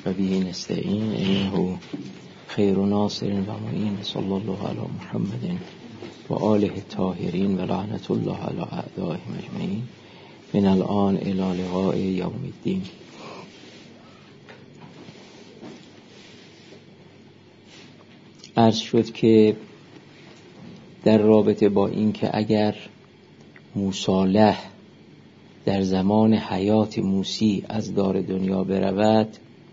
و به نستعین انه خیر ناصر و معین صلی الله علی محمد و آله الطاهرین و لعنت الله علی اعدائهم اجمعین من الان الی لقاء یوم الدین. عرض شد که در رابطه با این که اگر مصالح در زمان حیات موسی از دار دنیا برود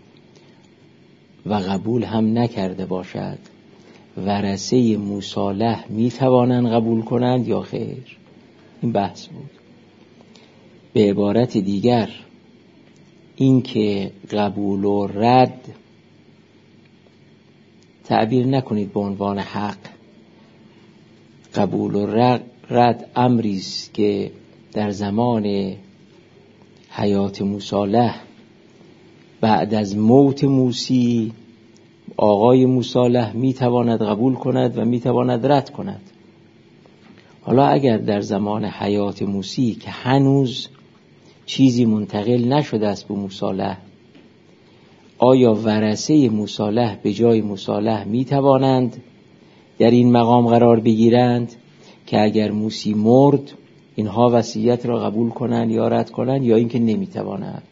و قبول هم نکرده باشد، ورثه مصالح می توانند قبول کنند یا خیر؟ این بحث بود. به عبارت دیگر این که قبول و رد تعبیر نکنید به عنوان حق. قبول و رد امری است که در زمان حیات مصالح بعد از موت موسی آقای مصالح میتواند قبول کند و میتواند رد کند. حالا اگر در زمان حیات موسی که هنوز چیزی منتقل نشده است به مصالح، آیا ورثه مصالح به جای مصالح میتوانند در این مقام قرار بگیرند که اگر موسی مرد اینها وصیت را قبول کنند یا رد کنند، یا اینکه نمیتوانند؟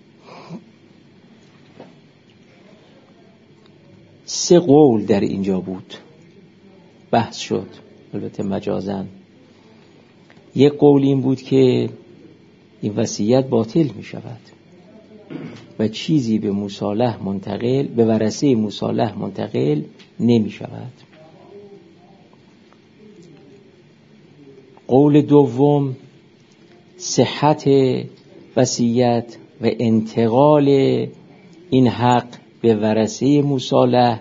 سه قول در اینجا بود، بحث شد، البته مجازاً. یک قول این بود که این وصیت باطل می شود و چیزی به مصالح منتقل، به ورثه مصالح منتقل نمی شود. قول دوم صحت وصیت و انتقال این حق به ورثه مصالح،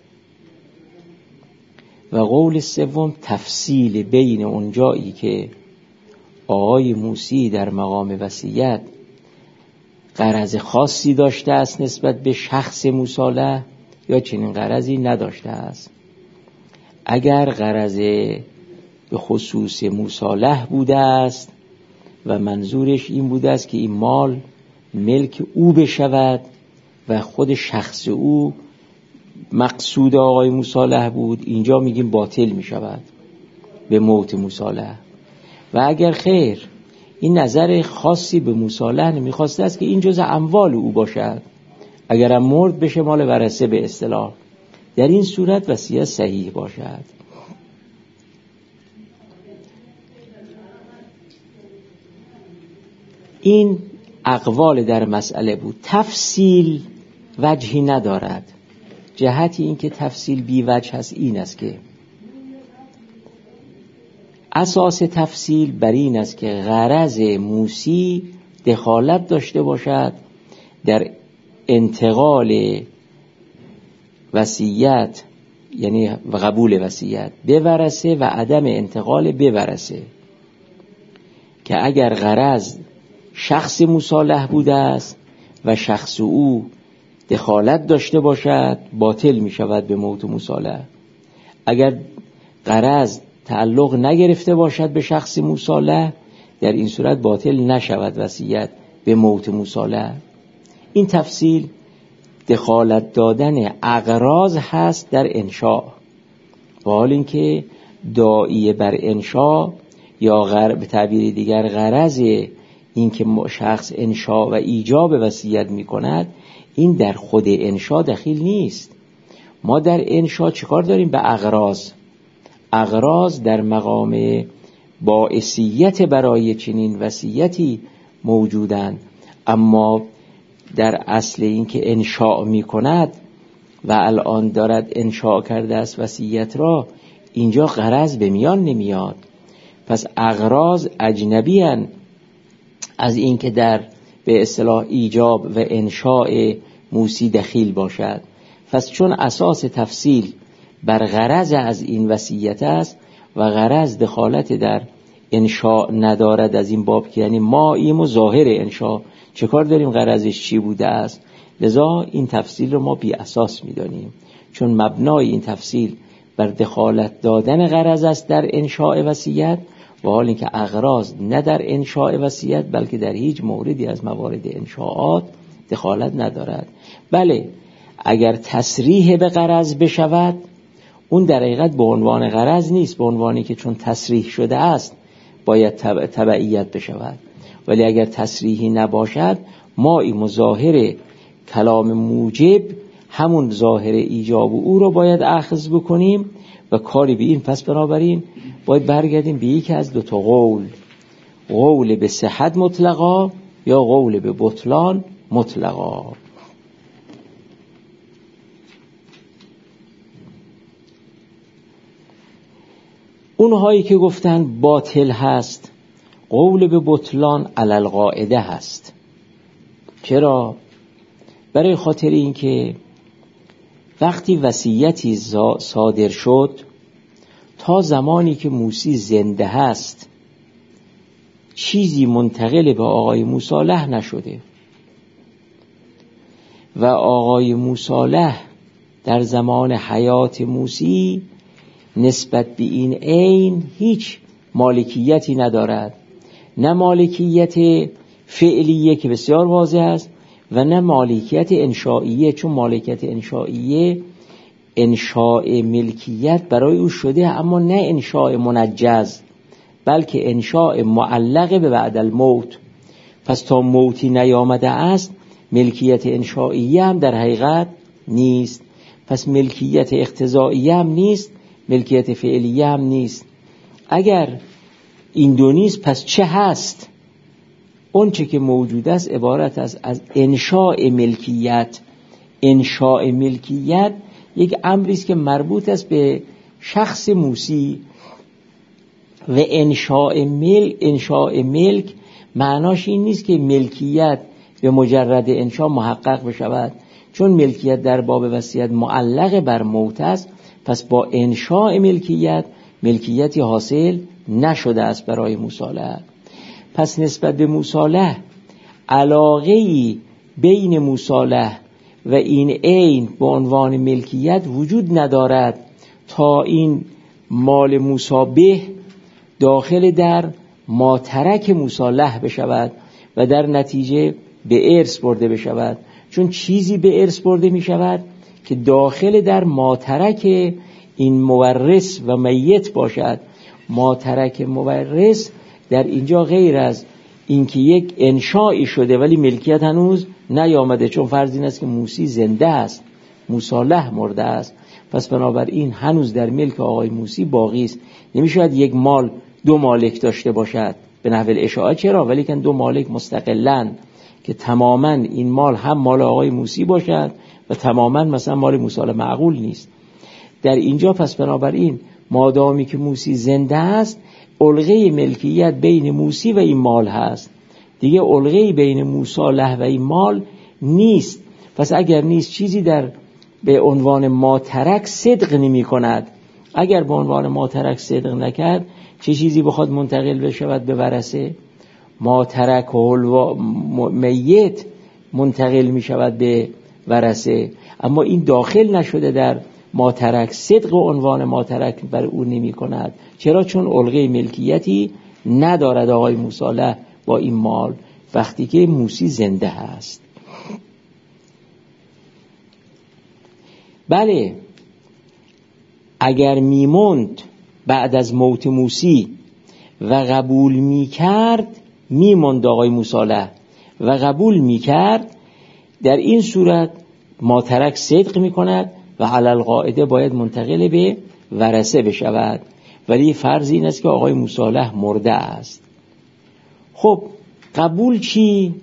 و قول سوم تفصیل بین اون جایی که آقای موسی در مقام وصیت غرض خاصی داشته است نسبت به شخص مصالح یا چنین غرضی نداشته است. اگر غرض به خصوص مصالح بوده است و منظورش این بوده است که این مال ملک او بشود و خود شخص او مقصود آقای مصالح بود، اینجا میگیم باطل میشود به موت مصالح. و اگر خیر این نظر خاصی به مصالح نمیخواسته است که این جزء اموال او باشد، اگرم مرد بشه مال ورثه به اصطلاح، در این صورت وصیت صحیح باشد. این اقوال در مسئله بود. تفصیل وجهی ندارد. جهتی این که تفصیل بی وجه هست این است که اساس تفصیل بر این است که غرض موسی دخالت داشته باشد در انتقال وصیت، یعنی قبول وصیت به ورثه و عدم انتقال به ورثه، که اگر غرض شخص مصالح بوده است و شخص او دخالت داشته باشد باطل می شود به موت مصالح. اگر غرض تعلق نگرفته باشد به شخص مصالح، در این صورت باطل نشود وصیت به موت مصالح. این تفصیل دخالت دادن اغراض هست در انشاء، و حال اینکه داعی بر انشاء یا به تعبیر دیگر غرض این که شخص انشاء و ایجاب وصیت می کند، این در خود انشاء دخیل نیست. ما در انشاء چیکار داریم؟ به اغراض. اغراض در مقام باعثیت برای چنین وصیتی موجودند، اما در اصل این که انشاء می کند و الان دارد انشاء کرده است وصیت را، اینجا غرض به میان نمیاد. پس اغراض اجنبی هستند از این که در به اصطلاح ایجاب و انشاء موسی دخیل باشد. پس چون اساس تفصیل بر غرض از این وصیت است و غرض دخالت در انشاء ندارد از این باب، که یعنی ما ایم و ظاهر انشاء چه کار داریم غرضش چی بوده است، لذا این تفصیل رو ما بی اساس می‌دانیم، چون مبنای این تفصیل بر دخالت دادن غرض است در انشاء وصیت، و حال اینکه اغراض نه در انشاء وصیت بلکه در هیچ موردی از موارد انشاءات دخالت ندارد. بله اگر تصریح به غرض بشود، اون در حقیقت به عنوان غرض نیست، به عنوانی که چون تصریح شده است باید تبعیت بشود. ولی اگر تصریحی نباشد، ما این مظاهر کلام موجب همون ظاهر ایجاب او رو باید اخذ بکنیم و کاری به این. پس بنابراین باید برگردیم به یکی از دو تا قول، قول به صحت مطلقا یا قول به بطلان مطلقا. اونهایی که گفتن باطل هست، قول به بطلان علی القاعده هست. چرا؟ برای خاطر این که وقتی وصیتی صادر شد، تا زمانی که موسی زنده هست چیزی منتقل به آقای مصالح نشده و آقای مصالح در زمان حیات موسی نسبت به این عین هیچ مالکیتی ندارد، نه مالکیت فعلیه که بسیار واضح است و نه مالکیت انشائیه، چون مالکیت انشائیه انشاء ملکیت برای او شده، اما نه انشاء منجز، بلکه انشاء معلق به بعد الموت. پس تا موتی نیامده است ملکیت انشائیه هم در حقیقت نیست، پس ملکیت اقتضائیه هم نیست، ملکیت فعلیه هم نیست. اگر این دو نیست پس چه هست؟ اون چه که موجود است عبارت است از انشاء ملکیت. انشاء ملکیت یک امری است که مربوط است به شخص موسی و انشاء ملک معناش این نیست که ملکیت به مجرد انشاء محقق بشود، چون ملکیت در باب وصیت معلق بر موت است، پس با انشاء ملکیتی حاصل نشده است برای مصالح. پس نسبت به مصالح علاقه‌ای بین مصالح و این عین به عنوان ملکیت وجود ندارد تا این مال مصابه داخل در ماترک مصالح بشود و در نتیجه به ارث برده بشود. چون چیزی به ارث برده می شود که داخل در ماترک این مورث و میت باشد. ماترک مورث در اینجا غیر از اینکه یک انشائی شده ولی ملکیت هنوز نیامده، چون فرض این است که موسی زنده است، مصالح مرده است، پس بنابراین هنوز در ملک آقای موسی باقی است. نمیشود یک مال دو مالک داشته باشد به نحو الاشاعه. چرا؟ ولی که دو مالک مستقلن که تماما این مال هم مال آقای موسی باشد و تماما مثلا مال مصالح معقول نیست در اینجا. پس بنابراین مادامی که موسی زنده است علقه ملکیت بین موسی و این مال هست، دیگه علقه بین مصالح و این مال نیست. پس اگر نیست چیزی در به عنوان ماترک صدق نمی کند. اگر به عنوان ماترک صدق نکرد چه چیزی بخواد منتقل بشود به ورثه؟ ماترک و میت منتقل می شود به ورثه، اما این داخل نشده در ماترک، صدق و عنوان ماترک بر او نمی کند. چرا؟ چون علقه ملکیتی ندارد آقای مصالح با این مال وقتی که موسی زنده هست. بله، اگر میموند بعد از موت موسی و قبول میکرد، میموند آقای مصالح و قبول میکرد، در این صورت ماترک صدق میکند و علی القاعده باید منتقل به ورثه بشود. ولی فرض این است که آقای مصالح مرده است. خب قبول چی؟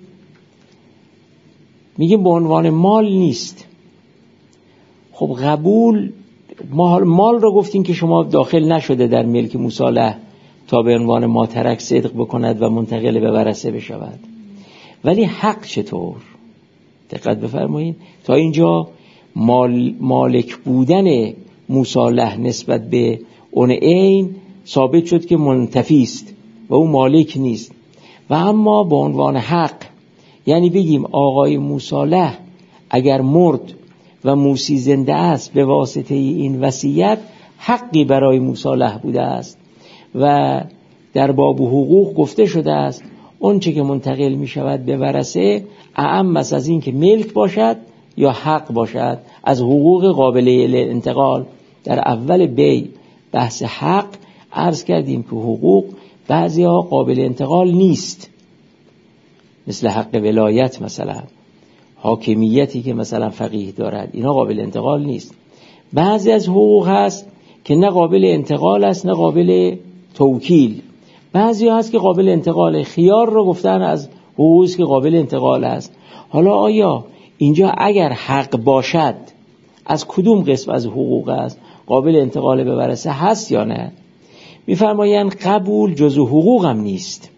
میگه به عنوان مال نیست. خب قبول مال رو گفتیم که شما داخل نشده در ملک مصالح تا به عنوان ماترک صدق بکند و منتقل به ورثه بشود. ولی حق چطور؟ دقت بفرمایید. تا اینجا مالک بودن مصالح نسبت به اون عین ثابت شد که منتفی است و او مالک نیست. و اما به عنوان حق، یعنی بگیم آقای مصالح اگر مرد و موسی زنده است، به واسطه این وصیت حقی برای مصالح بوده است و در باب حقوق گفته شده است اون چه که منتقل می شود به ورثه اعم است از این که ملک باشد یا حق باشد، از حقوق قابل انتقال. در اول بی بحث حق عرض کردیم که حقوق بعضی ها قابل انتقال نیست، مثل حق ولایت، مثلا حاکمیتی که مثلا فقیه دارد، اینا قابل انتقال نیست. بعضی از حقوق هست که نه قابل انتقال است نه قابل توکیل. بعضی ها هست که قابل انتقال. خیار رو گفتن از حقوقی که قابل انتقال است. حالا آیا اینجا اگر حق باشد از کدوم قسم از حقوق است قابل انتقال به ورثه هست یا نه؟ میفرمایند قبول جزو حقوق هم نیست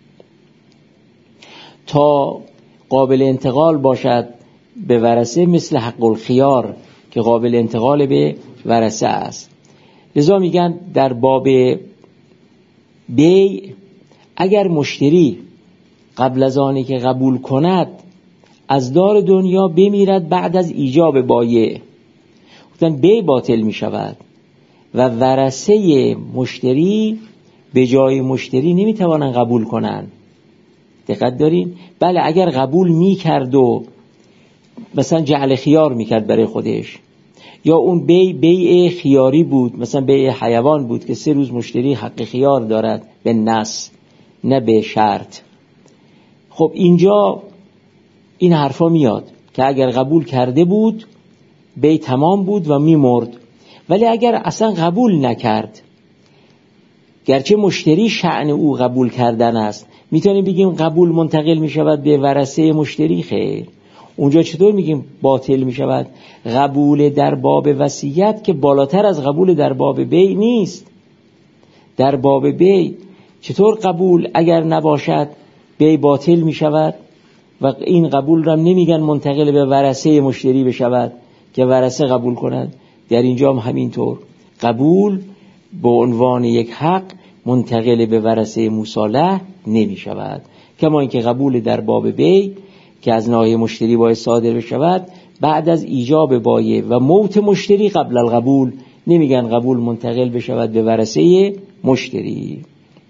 تا قابل انتقال باشد به ورثه، مثل حق الخیار که قابل انتقال به ورثه است. لذا میگن در باب بی اگر مشتری قبل از آنی که قبول کند از دار دنیا بمیرد بعد از ایجاب بایع، گفتن بی باطل می شود و ورثه مشتری به جای مشتری نمی توانند قبول کنند. دقت دارین؟ بله اگر قبول می کرد و مثلا جعل خیار می کرد برای خودش، یا اون بیع خیاری بود، مثلا بیع حیوان بود که 3 روز مشتری حق خیار دارد به نص نه به شرط، خب اینجا این حرفا میاد که اگر قبول کرده بود بیع تمام بود و میمرد. ولی اگر اصلا قبول نکرد، گرچه مشتری شأن او قبول کردن است، میتونیم بگیم قبول منتقل میشود به ورثه مشتری؟ خیر. اونجا چطور میگیم باطل میشود؟ قبول در باب وصیت که بالاتر از قبول در باب بیع نیست. در باب بیع چطور قبول اگر نباشد بیع باطل میشود؟ و این قبول را نمیگن منتقل به ورثه مشتری بشود که ورثه قبول کنند. در اینجا هم همینطور قبول به عنوان یک حق منتقل به ورثه مصالح نمی شود، کما اینکه قبول در باب بیع که از ناحیه مشتری باید صادر بشود بعد از ایجاب بایع و موت مشتری قبل القبول، نمیگن قبول منتقل بشود به ورثه مشتری.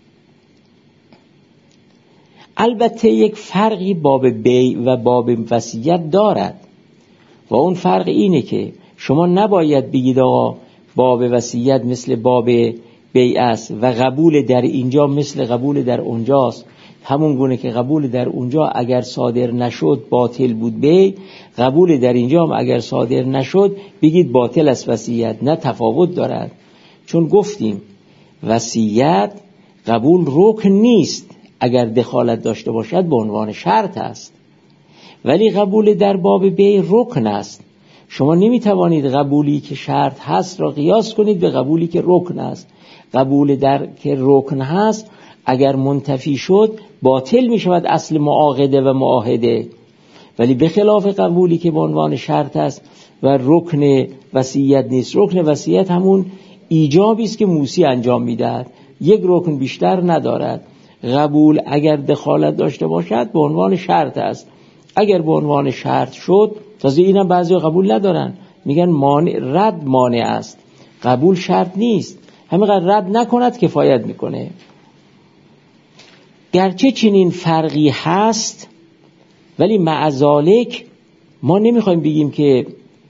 البته یک فرقی باب بیع و باب وصیت دارد و اون فرق اینه که شما نباید بگید آقا باب وصیت مثل باب بیع است و قبول در اینجا مثل قبول در اونجاست. همون گونه که قبول در اونجا اگر صادر نشد باطل بود بیع، قبول در اینجا هم اگر صادر نشد بگید باطل است وصیت. نه، تفاوت دارد. چون گفتیم وصیت قبول رکن نیست، اگر دخالت داشته باشد به عنوان شرط است، ولی قبول در باب بیع رکن است. شما نمیتوانید قبولی که شرط هست را قیاس کنید به قبولی که رکن است. قبول در که رکن هست اگر منتفی شد باطل می شود اصل معاقده و معاهده، ولی به خلاف قبولی که به عنوان شرط است و رکن وصیت نیست. رکن وصیت همون ایجابی است که موصی انجام میدهد، یک رکن بیشتر ندارد. قبول اگر دخالت داشته باشد به عنوان شرط است. اگر به عنوان شرط شد، تازه اینم بعضی قبول ندارن، میگن رد مانع است، قبول شرط نیست، همینقدر رد نکند کفایت میکنه. گرچه چنین فرقی هست ولی مع ذالک ما نمیخوایم بگیم که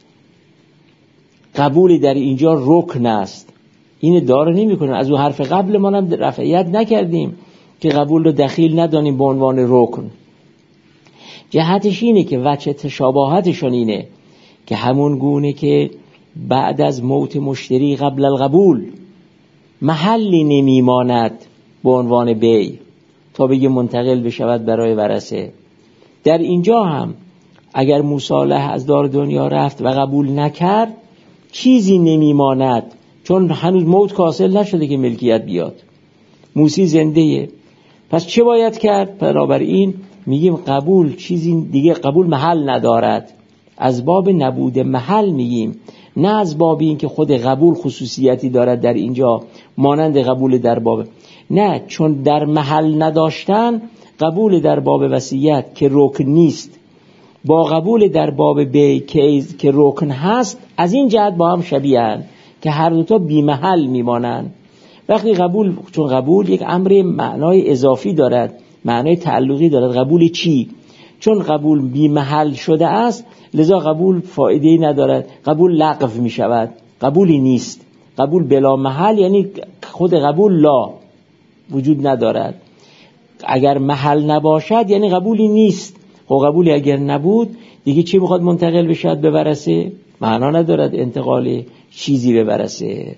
قبول در اینجا رکن است. این ادعا نمی کنیم. از اون حرف قبل ما هم رفعیت نکردیم که قبول رو دخیل ندانیم به عنوان رکن. جهتش اینه که وجه تشابهاتشون اینه که همون گونه که بعد از موت مشتری قبل القبول محلی نمیماند به عنوان بیع تا بگه منتقل بشود برای ورثه، در اینجا هم اگر مصالح از دار دنیا رفت و قبول نکرد چیزی نمیماند، چون هنوز موت حاصل نشده که ملکیت بیاد، موصی زنده‌ایه. پس چه باید کرد؟ بنابراین میگیم قبول چیزی دیگه، قبول محل ندارد. از باب نبود محل میگیم، نه از باب این که خود قبول خصوصیتی دارد در اینجا مانند قبول در باب، نه، چون در محل نداشتن قبول در باب وصیت که رکن نیست با قبول در باب بیع که رکن هست از این جهت با هم شبیه‌اند که هر دو تا بی محل میمانند. وقتی قبول، چون قبول یک امر معنای اضافی دارد، معنای تعلقی دارد. قبول چی؟ چون قبول بی محل شده است لذا قبول فایده‌ای ندارد، قبول لغو می شود، قبولی نیست. قبول بلا محل یعنی خود قبول لا وجود ندارد. اگر محل نباشد یعنی قبولی نیست. خب قبولی اگر نبود دیگه چی میخواد منتقل بشود به ورثه؟ معنا ندارد انتقال چیزی به ورثه.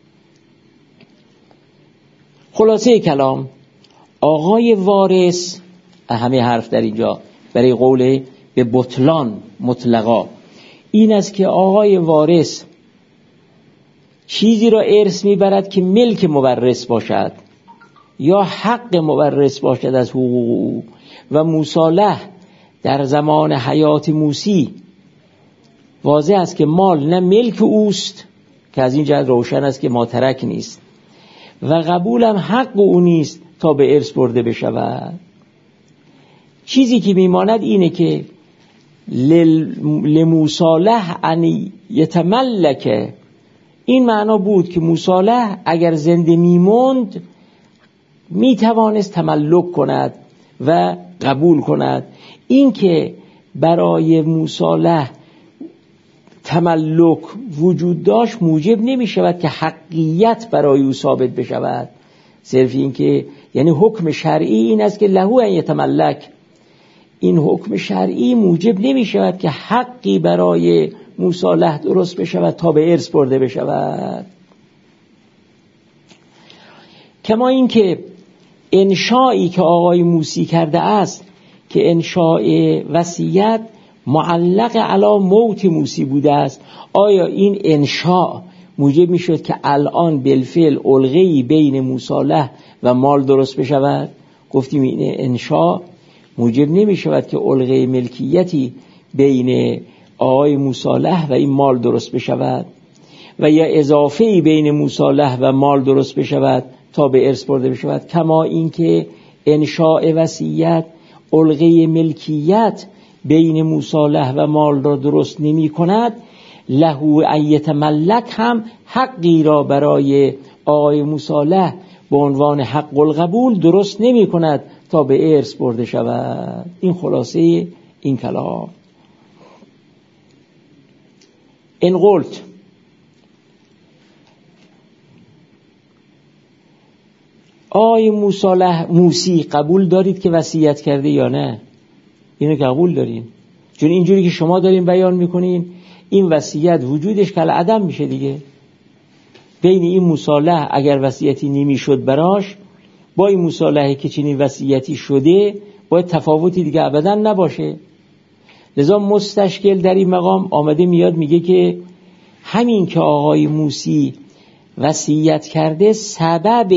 خلاصه کلام، آقای وارث، همه حرف در اینجا برای قول به بطلان مطلقا این است که آقای وارث چیزی را ارث میبرد که ملک مورث باشد یا حق مورث باشد از حقوق او و مصالح در زمان حیات موسی واضح است که مال نه ملک اوست که از این جهت روشن است که ماترک نیست و قبول هم حق او نیست تا به ارث برده بشود. چیزی که میماند اینه که لمصالح ان یتملک، این معنا بود که مصالح اگر زنده میموند میتوانست تملک کند و قبول کند. این که برای مصالح تملک وجود داشت موجب نمی شود که حقیقت برای او ثابت بشود. صرف این که یعنی حکم شرعی این است که لهو ان یتملک، این حکم شرعی موجب نمی شود که حقی برای مصالح درست بشود تا به ارث برده بشود. کما این که انشایی که آقای موسی کرده است که انشاء وصیت معلق علی موت موسی بوده است، آیا این انشاء موجب می شد که الان بالفعل علقه‌ای بین مصالح و مال درست بشود؟ گفتیم این انشاء موجب نمی شود که علقه ملکیتی بین آقای مصالح و این مال درست بشود و یا اضافه‌ای بین مصالح و مال درست بشود تا به ارث برده بشود. کما اینکه انشاء وصیت علقه ملکیت بین مصالح و مال را درست نمی کند، لهو ان یتملک هم حقی را برای آقای مصالح به عنوان حق القبول درست نمی کند تا به ارث برده شود. این خلاصه این کلام. ان قلت، آقای موسی قبول دارید که وصیت کرده یا نه؟ اینو قبول دارین، چون اینجوری که شما دارین بیان میکنین این وصیت وجودش کل عدم میشه دیگه. بین این مصالح اگر وصیتی نمیشد براش با این مصالحه که چنین وصیتی شده باید تفاوتی دیگه ابدا نباشه. لذا مستشکل در این مقام آمده میاد میگه که همین که آقای موسی وصیت کرده سبب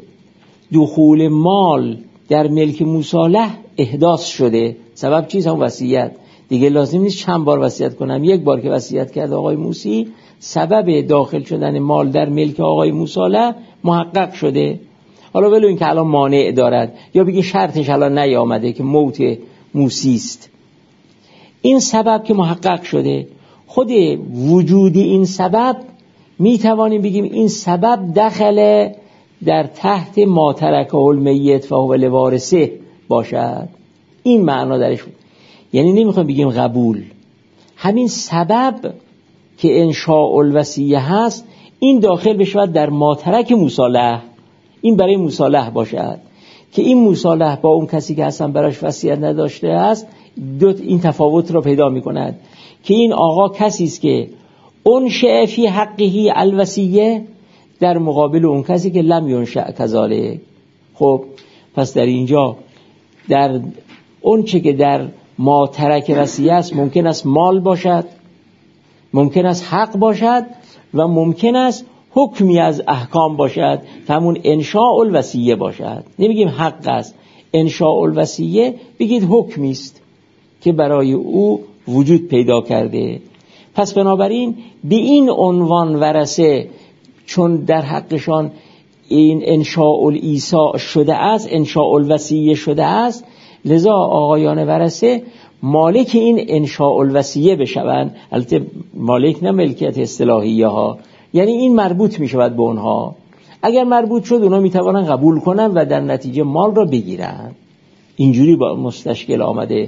دخول مال در ملک مصالح احداث شده. سبب چیست؟ هم وصیت دیگه. لازم نیست چند بار وصیت کنم، یک بار که وصیت کرد آقای موسی سبب داخل شدن مال در ملک آقای مصالح محقق شده. حالا ولو این که الان مانع دارد یا بگی شرطش الان نیامده که موت موسی است، این سبب که محقق شده، خود وجود این سبب میتوانیم بگیم این سبب دخل در تحت ما ترکه المیت فهو لوارثه باشد. این معنا درش بود. یعنی نمیخوام بگیم قبول، همین سبب که انشاء الوصیه هست این داخل بشود در ما ترک مصالح، این برای مصالح باشد که این مصالح با اون کسی که اصلا براش وصیت نداشته است این تفاوت را پیدا میکند که این آقا کسی است که انشأ فی حقه الوصیه در مقابل اون کسی که لم ینشأ کذالک. خب پس در اینجا در اون چه که در ما ترک وصیه است ممکن است مال باشد، ممکن است حق باشد و ممکن است حکمی از احکام باشد که همون انشاء الوصیه باشد. نمیگیم حق است، انشاء الوصیه بگید حکمی است که برای او وجود پیدا کرده. پس بنابراین به این عنوان ورثه چون در حقشان این انشاء الایصاء شده است، انشاء الوصیه شده است، لذا آقایان ورثه مالک این انشاء الوصیه بشوند. البته مالک نه ملکیت اصطلاحیه ها، یعنی این مربوط می شود به اونها. اگر مربوط شد اونا می توانن قبول کنن و در نتیجه مال را بگیرن. اینجوری با مستشکل آمده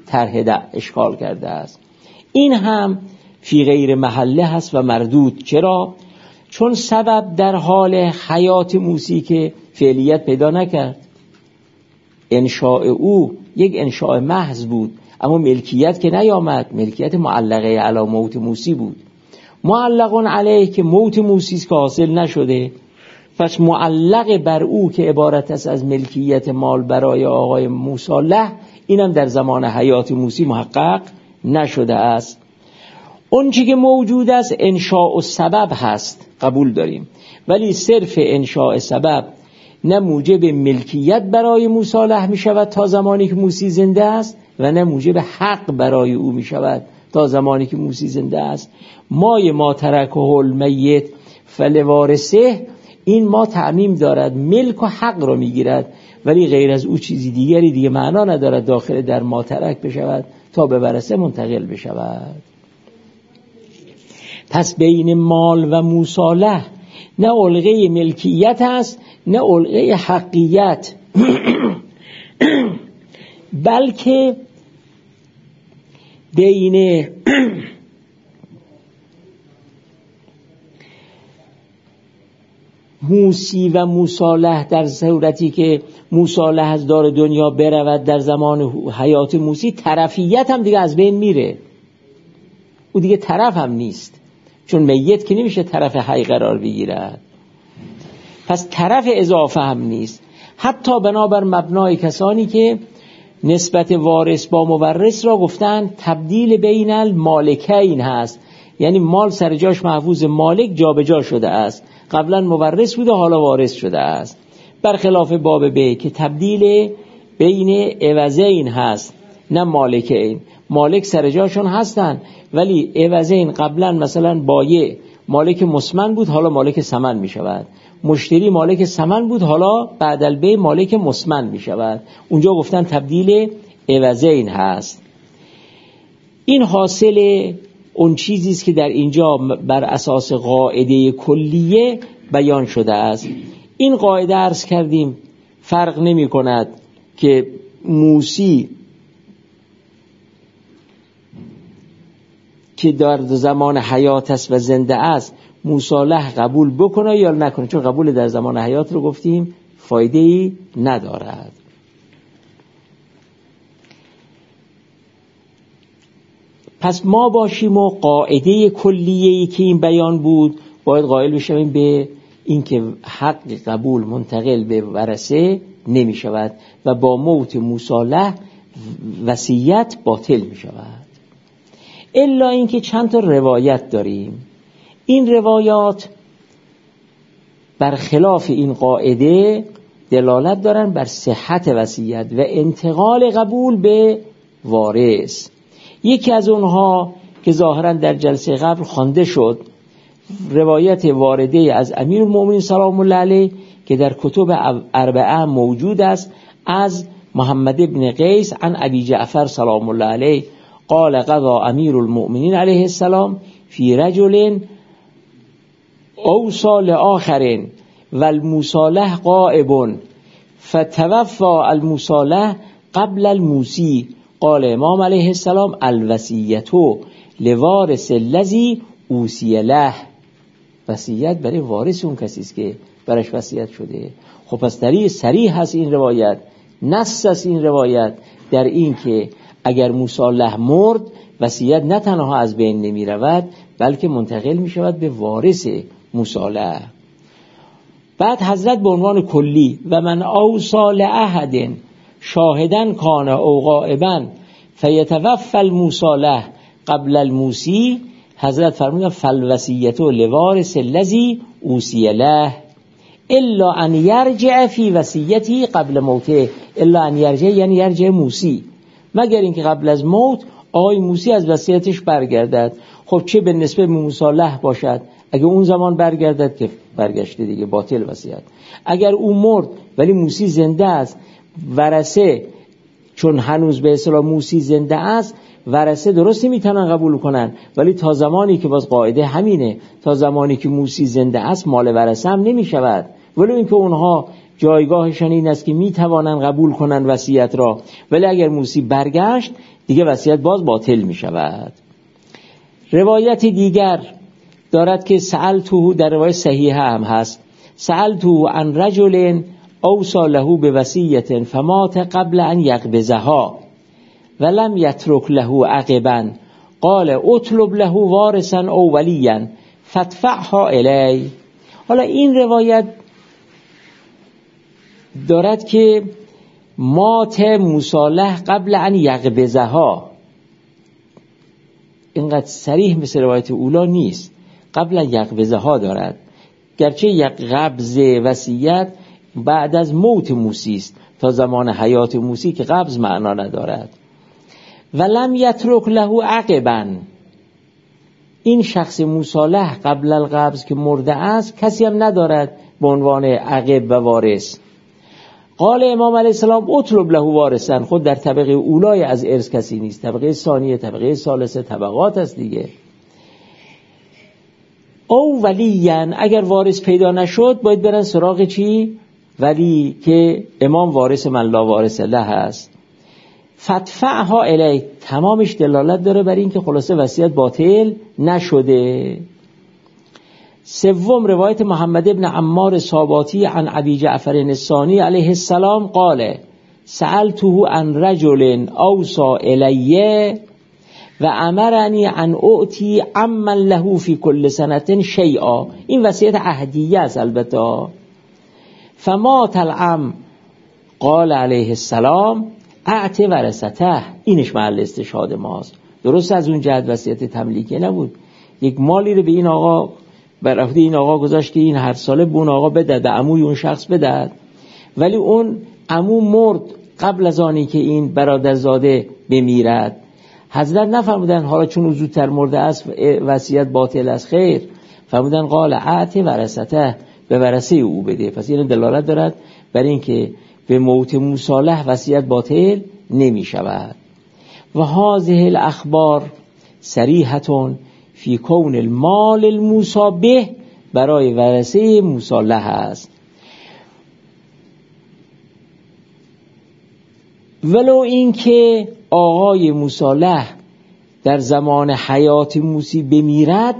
طرح اشکال کرده است. این هم فی غیر محله هست و مردود. چرا؟ چون سبب در حال حیات موسی که فعلیت پیدا نکرد، انشاء او یک انشاء محض بود، اما ملکیت که نیامد، ملکیت معلقه علی موت موسی بود. معلقون علیه که موت موسی که حاصل نشده، پس معلق بر او که عبارت است از ملکیت مال برای آقای موسی له، اینم در زمان حیات موسی محقق نشده است. اون چی که موجود است انشاء و سبب هست، قبول داریم، ولی صرف انشاء سبب نه موجب ملکیت برای موسی له می شود تا زمانی که موسی زنده است و نه موجب حق برای او می شود تا زمانی که موسی زنده است. ما ترکه المیت فلوارثه، این ما تعمیم دارد، ملک و حق را می گیرد، ولی غیر از او چیزی دیگری دیگه معنا ندارد داخل در ما ترک بشود تا به ورثه منتقل بشود. پس بین مال و موسی له نه علقه ملکیت است نه علقه حقیت، بلکه بین موسی و موسی له در صورتی که موسی له از دار دنیا برود در زمان حیات موسی، طرفیت هم دیگه از بین میره، او دیگه طرف هم نیست، چون میت که نمیشه طرف حی قرار بگیرد، پس طرف اضافه هم نیست. حتی بنابر مبنای کسانی که نسبت وارث با مورث را گفتن تبدیل بین المالکین هست، یعنی مال سر جاش محفوظ، مالک جابجا شده است، قبلا مورث بوده حالا وارث شده است. برخلاف باب ب که تبدیل بین عوضین هست نه مالکین، مالک سر جاشون هستن ولی عوضین قبلا مثلا بایع مالک مسمن بود حالا مالک ثمن می شود، مشتری مالک ثمن بود حالا بعد البیع مالک مسمن می شود، اونجا گفتن تبدیل عوضین هست. این حاصل اون چیزی است که در اینجا بر اساس قاعده کلیه بیان شده است. این قاعده عرض کردیم فرق نمی کند که موسی که در زمان حیات است و زنده است موسی له قبول بکنه یا نکنه، چون قبول در زمان حیات رو گفتیم فایده‌ای ندارد. پس ما باشیم و قاعده کلیه‌ای که این بیان بود باید قائل بشیم به این که حق قبول منتقل به ورثه نمی شود و با موت موسی له وصیت باطل می شود، الا اینکه چند تا روایت داریم. این روایات برخلاف این قاعده دلالت دارن بر صحت وصیت و انتقال قبول به وارث. یکی از اونها که ظاهرا در جلسه قبل خوانده شد، روایت وارده از امیرالمومنین سلام الله علیه که در کتب اربعه موجود است، از محمد ابن قیس عن ابی جعفر سلام الله علیه قال قضا امیرالمومنین علیه السلام فی رجل اوصى لآخر والموصى له غائب فتوفى الموصى له قبل الموصي قال امام علیه السلام الوصیت لوارث الذی اوصی له، وصیت برای وارث اون کسی است که برش وصیت شده. خب پس دلیل صریح هست این روایت، نص است این روایت در این که اگر موسی له مرد وصیت نه تنها از بین نمی رود بلکه منتقل می شود به وارث موسی له. بعد حضرت به عنوان کلی و من اوصى لأحد شاهدن کان او غائبا فیتوفى الموصى له قبل الموصی، حضرت فرمودن فالوصیت لوارث الذی اوصی له الا ان یرجع فی وصیته قبل موته، الا ان یرجع یعنی یرجع موسی، مگر اینکه قبل از موت آقای موسی از وصیتش برگردد. خب چه به نسبت موسی له باشد، اگه اون زمان برگردد که برگشته دیگه باطل وصیت، اگر اون مرد ولی موسی زنده است ورثه چون هنوز به اصطلاح موسی زنده است ورثه درست نمیتونن قبول کنن، ولی تا زمانی که باز قاعده همینه تا زمانی که موسی زنده است مال ورثه هم نمیشود، ولو اینکه اونها جایگاهشان این است که میتوانند قبول کنند وصیت را، ولی اگر موسی برگشت دیگه وصیت باز باطل می شود. روایت دیگر دارد که سألته، در روایت صحیحه هم هست، سألته عن رجل اوصى له بوصیة فمات قبل ان یقبضها ولم یترک له عقبا قال اطلب له وارثا او ولیا فادفعها الی. حالا این روایت دارد که مات مصالح قبل ان یقبضها، اینقدر صریح مثل روایت اولا نیست، قبل ان یقبضها دارد، گرچه یک قبض وصیت بعد از موت موسی است، تا زمان حیات موسی که قبض معنا ندارد. ولم یترک له عقبا، این شخص مصالح قبل القبض که مرده است کسی هم ندارد به عنوان عقب و وارث. قال امام علیه السلام اطلب له وارثا، خود در طبقه اولای از ارث کسی نیست، طبقه ثانیه، طبقه ثالثه، طبقات است دیگه. او ولیا، اگر وارث پیدا نشد باید برن سراغ چی؟ ولی، که امام وارث من لا وارث له است. فادفعها الی، تمامش دلالت داره بر این که خلاصه وصیت باطل نشده. سوم روایت محمد ابن عمار ساباتی عن ابی جعفر الثانی علیه السلام قال سألته عن رجل اوصى الی و امرنی ان اعطی عما له فی کل سنة شیئا، این وصیت عهدیه است البته. فمات العم قال علیه السلام اعط ورثته، اینش محل استشهاد ماست. درست از اون جهت وصیت تملیکی نبود، یک مالی رو به این آقا بر عهده این آقا گذاشت که این هر ساله به اون آقا بده، به عموی اون شخص بده، ولی اون عمو مرد قبل از آنی که این برادرزاده بمیرد. حضرت نفرمودن حالا چون او زودتر مرده است وصیت باطل است، خیر، فرمودن قال اعط ورثته، به ورثه او بده. پس این دلالت دارد بر این که به موت مصالح وصیت باطل نمی شود. و هذه الاخبار صریحة فی کون المال الموصى به، برای ورثه مصالح است. ولو این که آقای مصالح در زمان حیات موسی بمیرد،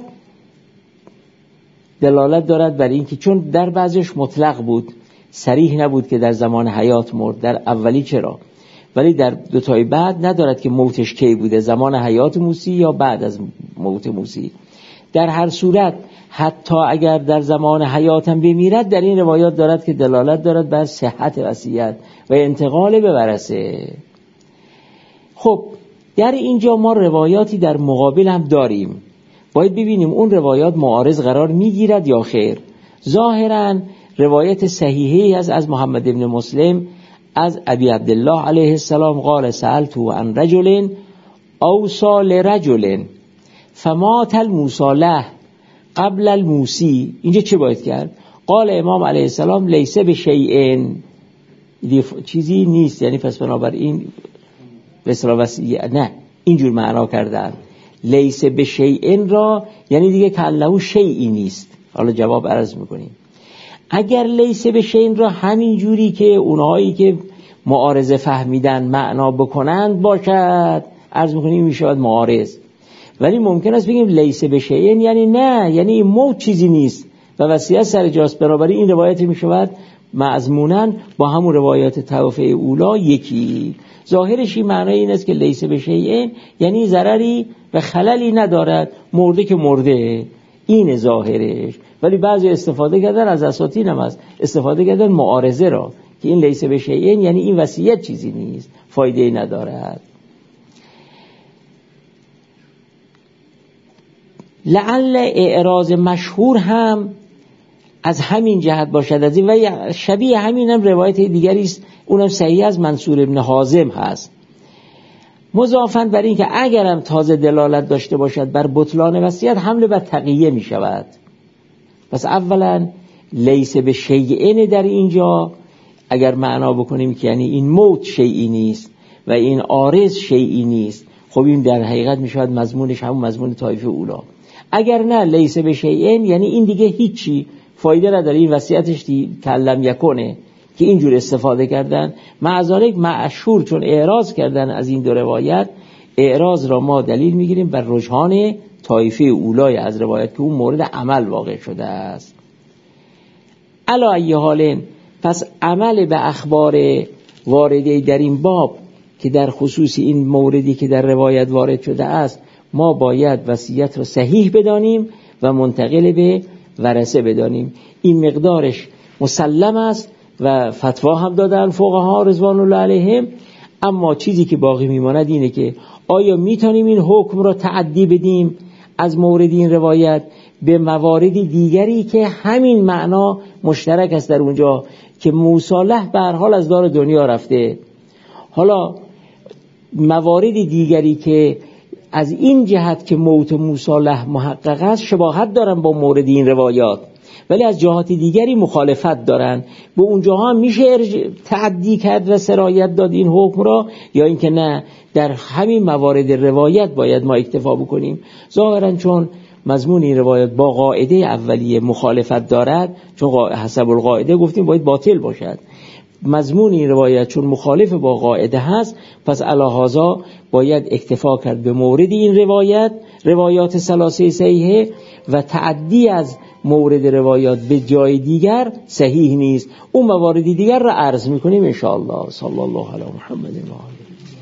دلالت دارد بر این که چون در بعضش مطلق بود، صریح نبود که در زمان حیات مرد، در اولی چرا، ولی در دوتای بعد ندارد که موتش کی بوده، زمان حیات موسی یا بعد از موت موسی. در هر صورت حتی اگر در زمان حیاتم بمیرد، در این روایات دارد که دلالت دارد بر صحت وصیت و انتقال به ورثه. خب در اینجا ما روایاتی در مقابل هم داریم، باید ببینیم اون روایات معارض قرار میگیرد یا خیر. ظاهراً روایت صحیحی از محمد ابن مسلم از ابی عبدالله علیه السلام قال سألته عن رجل اوصى لرجل فمات المصالح قبل الموسی. اینجا چه باید کرد؟ قال امام علیه السلام لیس بشیء، چیزی نیست، یعنی پس بنابراین نه، اینجور معنا کردن لیس بشیء را، یعنی دیگه کله شیئی نیست. حالا جواب عرض میکنیم. اگر لیس بشیء را همین جوری که اونهایی که معارضه فهمیدن معنا بکنند باشد، عرض میکنیم میشود معارض. ولی ممکن است بگیم لیس بشیء یعنی نه، یعنی این موت چیزی نیست و وصیت سر جاست، برابری این روایت میشود مضموناً با همون روایات توافع اولا یکی. ظاهرش این معنای این است که لیس بشیء یعنی ضرری و خللی ندارد، مرده که مرده، این ظاهرش. ولی بعضی استفاده کردن از اساطین هم است، استفاده کردن معارضه را که این لیس بشیء یعنی این وصیت چیزی نیست، فایده ندارد. لعل اعراض مشهور هم از همین جهت باشد از این، و شبیه همین هم روایت دیگری است، اونم صحیح از منصور ابن حازم هست، مضافاً بر این که اگرم تازه دلالت داشته باشد بر بطلان وصیت، حمله بر تقیه می شود. پس اولا لیس بشیء در اینجا اگر معنا بکنیم که یعنی این موت شیئی نیست و این عارض شیئی نیست، خب این در حقیقت می شود مضمونش همون مضمون طایفه اولا. اگر نه لیس بشیء یعنی این دیگه هیچی، فایده نداره، این وصیتش کلم یکونه که اینجور استفاده کردن. معذالک معشور چون اعراض کردن از این دو روایت، اعراض را ما دلیل میگیریم بر رجحان طایفه اولای از روایت که اون مورد عمل واقع شده است. علی ای حال، پس عمل به اخبار وارده در این باب که در خصوص این موردی که در روایت وارد شده است، ما باید وصیت را صحیح بدانیم و منتقل به ورثه بدانیم. این مقدارش مسلم است و فتوا هم دادن فقها رضوان الله علیهم. اما چیزی که باقی میماند اینه که آیا میتونیم این حکم را تعدی بدیم از مورد این روایت به موارد دیگری که همین معنا مشترک است در اونجا، که موصالح به هر حال از دار دنیا رفته. حالا موارد دیگری که از این جهت که موت موصالح محقق است شباهت دارن با مورد این روایات، ولی از جهات دیگری مخالفت دارن. به اونجاها هم میشه تعدی کرد و سرایت داد این حکم را، یا اینکه نه در همین موارد روایت باید ما اکتفا بکنیم؟ ظاهرا چون مضمون این روایت با قاعده اولیه مخالفت دارد، چون حسب القاعده گفتیم باید باطل باشد، مضمون این روایت چون مخالف با قاعده هست، پس علاهذا باید اکتفا کرد به مورد این روایات ثلاثه صحیحه، و تعدی از مورد روایات به جای دیگر صحیح نیست. اون موارد دیگر را عرض میکنیم ان شاء الله. صلی الله علی محمد و آله.